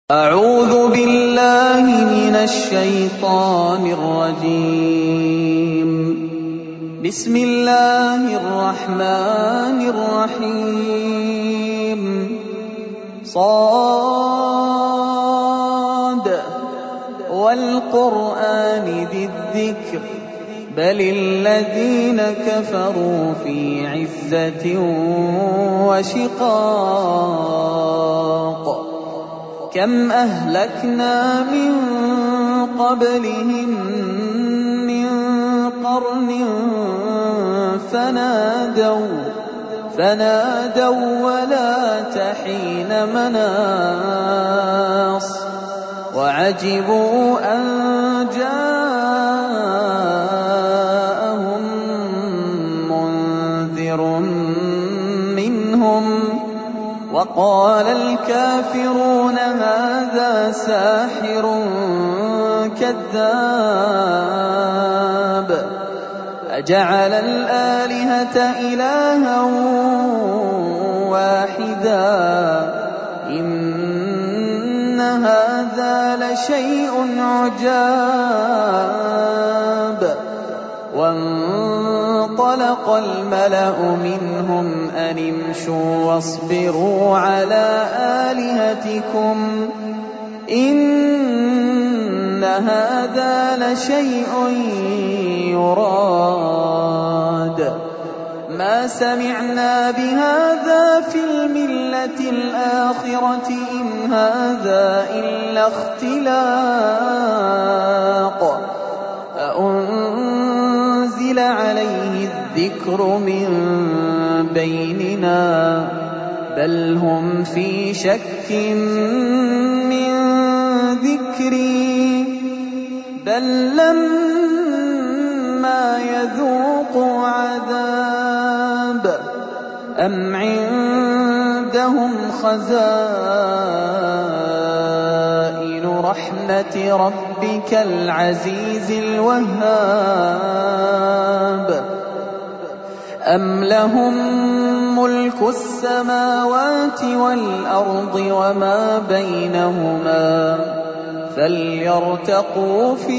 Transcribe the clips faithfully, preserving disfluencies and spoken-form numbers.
أعوذ بالله من الشيطان الرجيم. بسم الله الرحمن الرحيم. صاد والقرآن ذي الذكر بل الذين كفروا في عزة وشقاق كم أهلكنا من قبلهم من قرن فنادوا فنادوا ولا تحين مناص وعجبوا أن جاءهم منذر منهم وقال الكافرون هذا ساحر كذاب أجعل الآلهة إلها واحدا إن هذا لشيء عجاب. وانطلق الملأ منهم أن امشوا واصبروا على آلهتكم إن هذا لشيء يراد ما سمعنا بهذا في الملة الآخرة إن هذا إلا اختلاق أأنزل عليه الذكر من بيننا بل هم في شك من ذكري بل لما يذوقوا عذاب أم عندهم خزائن رحمة ربك العزيز الوهاب أم لهم ملك السماوات والأرض وما بينهما فليرتقوا في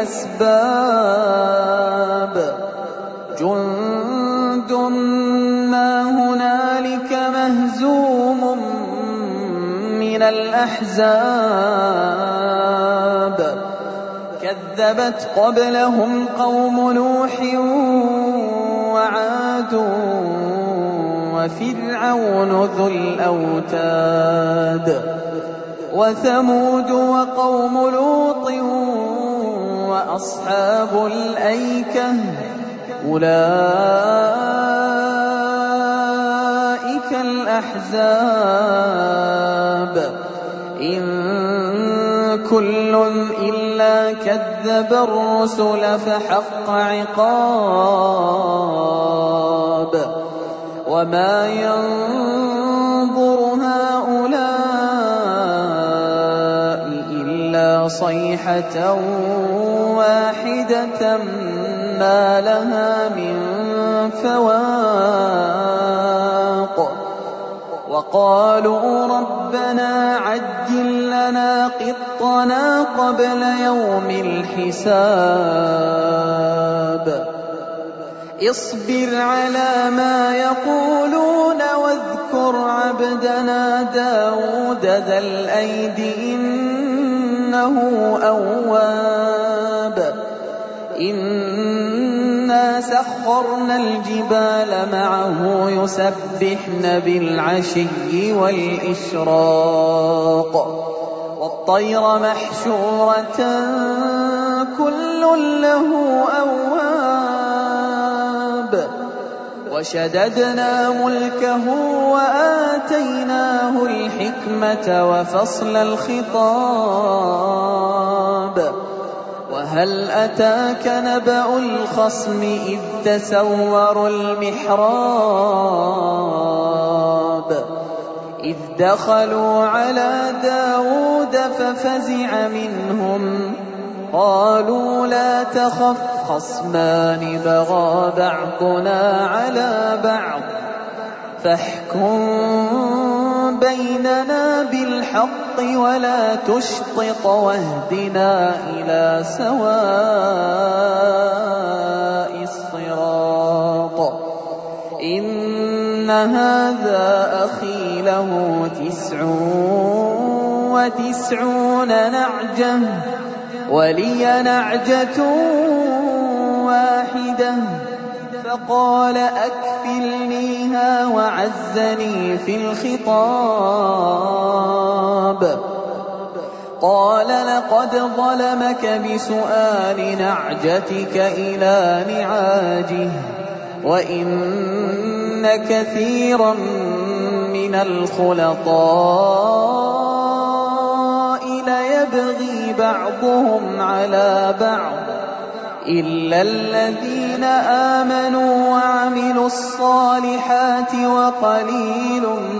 الأسباب جند ما هنالك مهزوم من الأحزاب كذبت قبلهم قوم نوح وعاد وفرعون ذو الأوتاد وثمود وقوم لوط وأصحاب الأيكة أولئك الأحزاب إن كل إلا كذب الرسل فحق عقاب وما ينظر هؤلاء إلا صيحة واحدة ما لها من فواق وقالوا ربنا عجل لنا قطنا قبل يوم الحساب اصبر على ما يقولون واذكر عبدنا داود ذا الأيد إنه أواب إنا سخرنا الجبال معه يسبحن بالعشي والإشراق والطير محشورة كل له أواب وشددنا ملكه وآتيناه الحكمة وفصل الخطاب وهل أتاك نبأ الخصم إذ تسوروا المحراب إذ دخلوا على داود ففزع منهم قالوا لا تخف خصمان بغى بعضنا على بعض فاحكم بيننا بالحق ولا تشطط واهدنا إلى سواء الصراط إن هذا أخي له تسع وتسعون نعجة ولي نعجة واحدة فقال أكفلنيها وعزني في الخطاب قال لقد ظلمك بسؤال نعجتك إلى نعاجه وإن كثيرا من الخلطاء ليبغي بعضهم على بعض إلا الذين آمنوا وعملوا الصالحات وقليل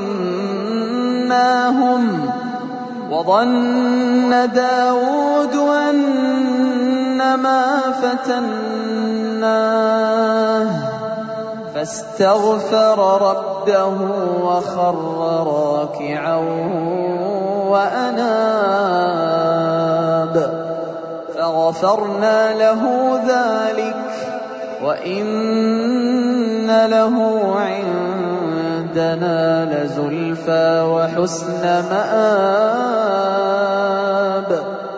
ما هم وظن داود أنما فتناه فاستغفر ربه وخر راكعا وأناب فغفرنا له ذلك وإن له عندنا لزلفى وحسن مآب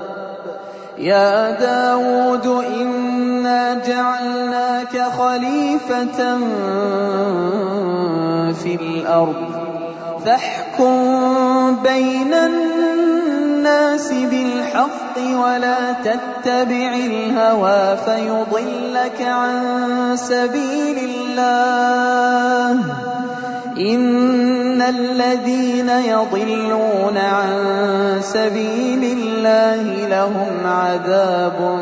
يا داود إنا جعلناك خليفة في الأرض فاحكم بين الناس بالحق ولا تتبع الهوى فيضلك عن سبيل الله إن الذين يضلون عن سبيل الله لهم عذاب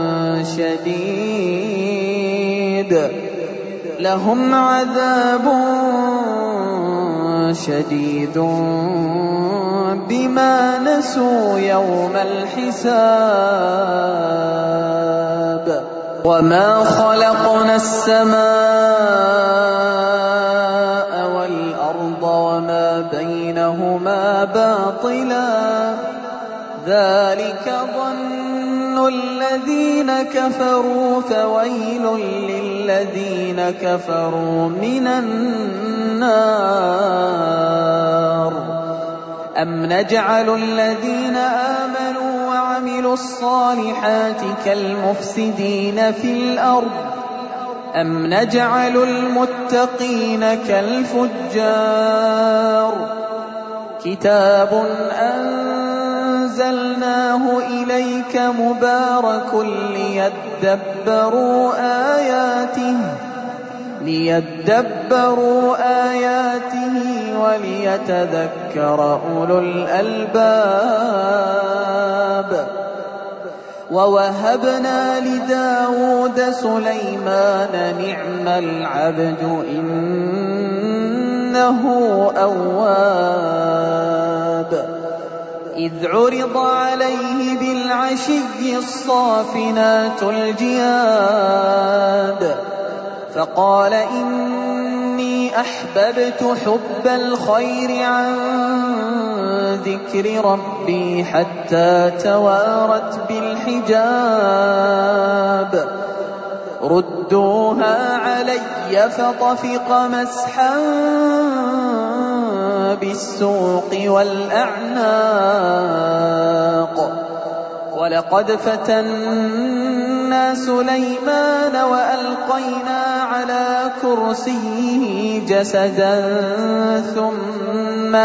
شديد لهم عذاب شديد بما نسوا يوم الحساب وما خلقنا السماء والأرض وما بينهما باطلا ذلك ظن الذين كفروا فويل للذين كفروا من النار أم نجعل الذين آمنوا وعملوا الصالحات كالمفسدين في الأرض أم نجعل المتقين كالفجار كتاب أنزلناه إليك مبارك ليدبروا آياته ليدبروا آياته وليتذكر أولو الألباب ووهبنا لداود سليمان نعم العبد إنه أواب إذ عرض عليه بالعشي الصافنات الجياد فقال إني أحببت حب الخير عن ذكر ربي حتى توارت بالحجاب ردوها علي فطفق مسحا بالسوق والأعناق ولقد فتنا سليمان وألقينا على كرسيه جسدا ثم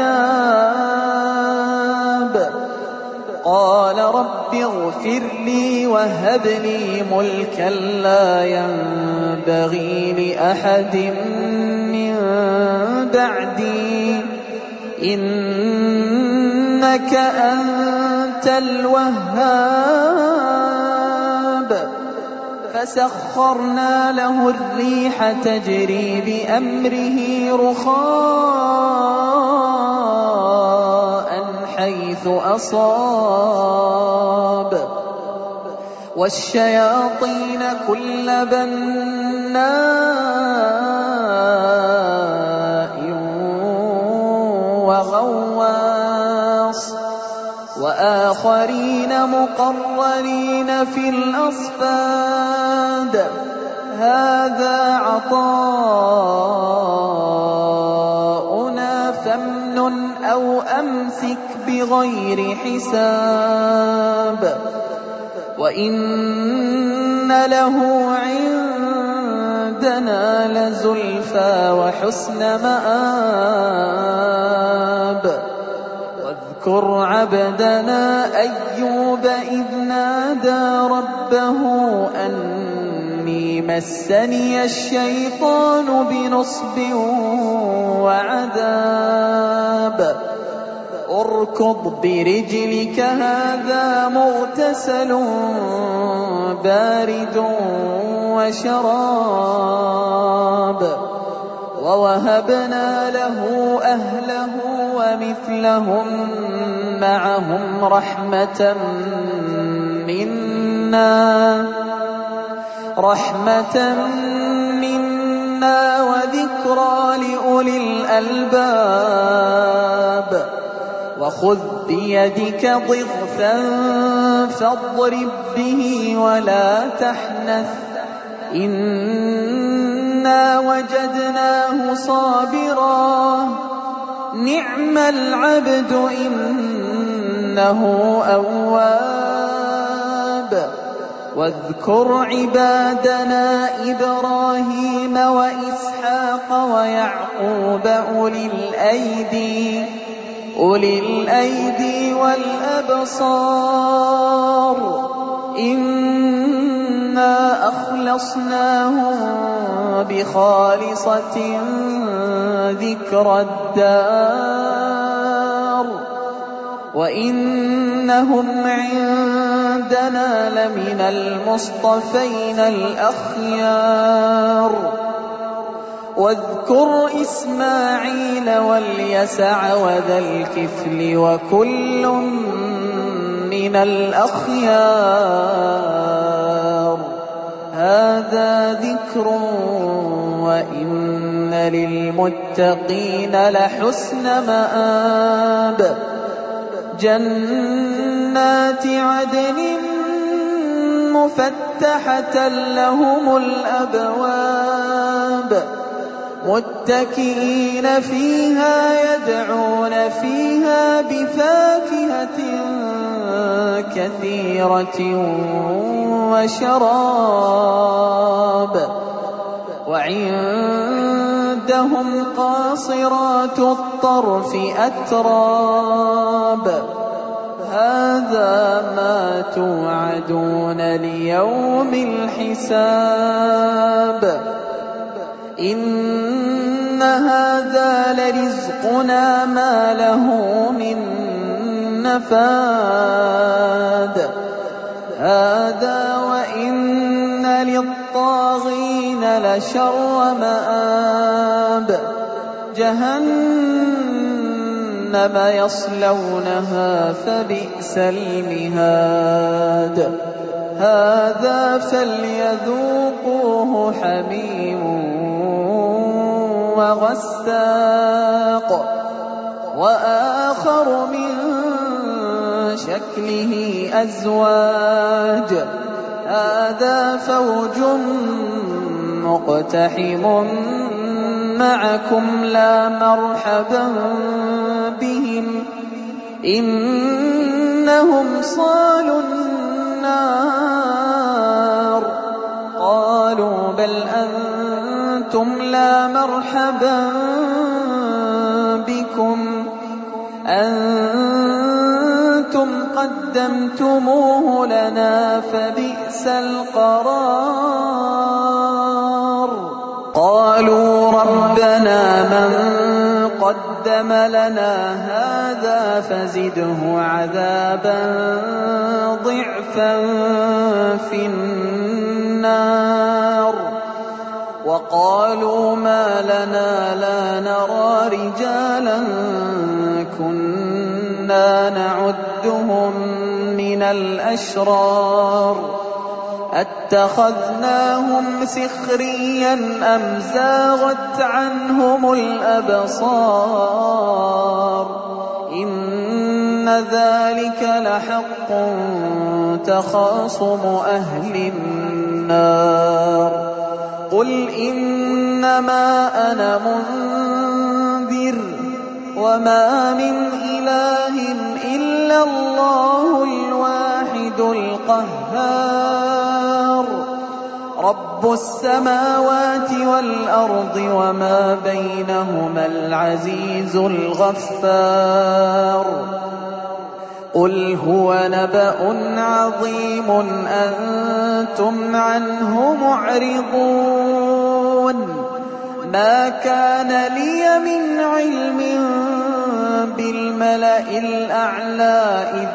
أناب قال رب اغفر لي وهب لي ملكا لا ينبغي لأحد من بعدي إنك أنت الوهاب فسخرنا له الريح تجري بأمره رخاء حيث أصاب والشياطين كل بناء وآخرين مقرنين في الأصفاد هذا عطاؤنا فامنن أو أمسك بغير حساب وإن له عندنا لزلفى وحسن مآب واذكر عبدنا أيوب إذ نادى ربه أني مسني الشيطان بنصب وعذاب اركض برجلك هذا مغتسل بارد وشراب ووهبنا له أهله ومثلهم معهم رحمة منا رحمة منا وذكرى لأولي الألباب وخذ بيدك ضغثا فاضرب به ولا تحنث إنا وجدناه صابرا نعم العبد إنه أواب واذكر عبادنا إبراهيم وإسحاق ويعقوب أولي الأيدي أولي الأيدي والأبصار إنا أخلصناهم بخالصة ذكر الدار وإنهم عندنا لمن المصطفين الأخيار واذكر إسماعيل واليسع وذا الكفل وكل من الأخيار هذا ذكر وإن للمتقين لحسن مآب جنات عدن مفتحة لهم الأبواب متكئين فيها يدعون فيها بفاكهة كثيرة وشراب وعندهم قاصرات الطرف أتراب هذا ما توعدون ليوم الحساب إن هذا لرزقنا ما له من نفاد هذا وإن للطاغين لشر مآب جهنم يصلونها فبئس المهاد هذا فليذوقوه حميم وغساق وآخر من شكله أزواج هذا فوج مقتحم معكم لا مرحبا بهم إنهم صالوا النار قالوا بل أنتم لا مرحبا بكم أنتم قدمتموه لنا فبئس القرار قالوا ربنا من قدم لنا هذا فزده عذابا ضعفا في النار وقالوا ما لنا لا نرى رجالا كنا نعدهم من الأشرار اتخذناهم سخريا أم زاغت عنهم الأبصار إن ذلك لحق تخاصم أهل النار قل إنما أنا منذر وما من إله إلا الله الواحد القهار رب السماوات والأرض وما بينهما العزيز الغفار قل هو نبأ عظيم أنتم عنه معرضون ما كان لي من علم بالملأ الأعلى إذ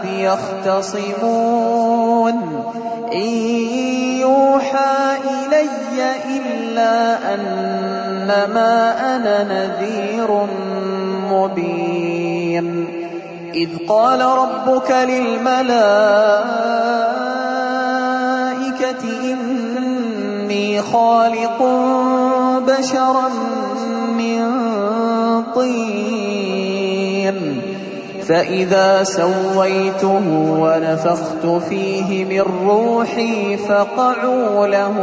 يختصمون إن يوحى إلي إلا أنما أنا نذير مبين إذ قال ربك للملائكة إني خالق بشرا من طين فإذا سويته ونفخت فيه من روحي فقعوا له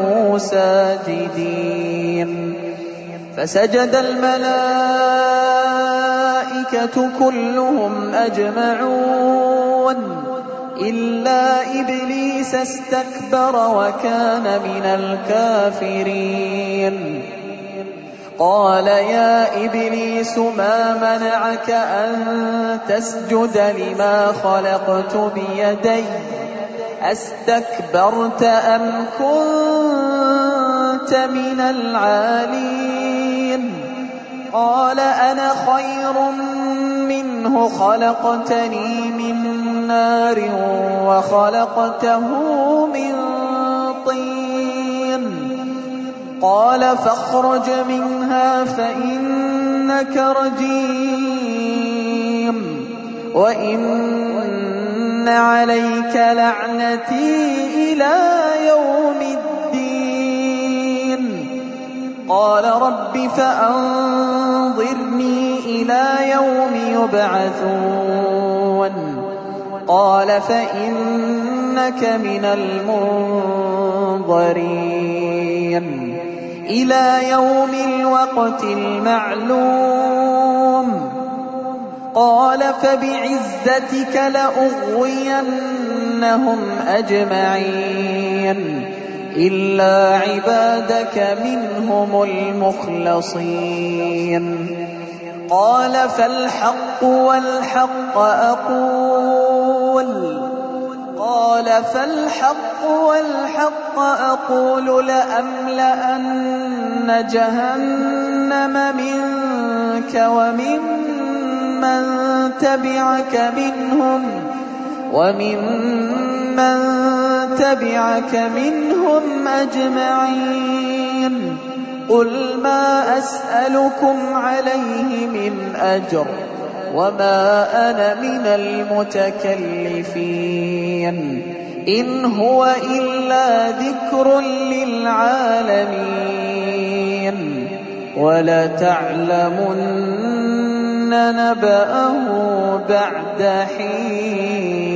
ساجدين فسجد الملائكة كلهم أجمعون إلا إبليس استكبر وكان من الكافرين قال يا إبليس ما منعك أن تسجد لما خلقت بيدي أستكبرت أم كنت من العالين قال أنا خير منه خلقتني من نار وخلقته من طين قال فاخرج منها فإنك رجيم وإن عليك لعنتي إلى يوم الدين قال رب فأنظرني إلى يوم يبعثون قال فإنك من المنظرين إلى يوم الوقت المعلوم قال فبعزتك لأغوينهم أجمعين إلا عبادك منهم المخلصين قال فالحق والحق أقول قال فالحق والحق أقول لأملأن جهنم منك ومن من تبعك منهم ومن من تبعك منهم أجمعين قل ما أسألكم عليه من أجر وما أنا من المتكلفين إن هو إلا ذكر للعالمين ولتعلمن نبأه بعد حين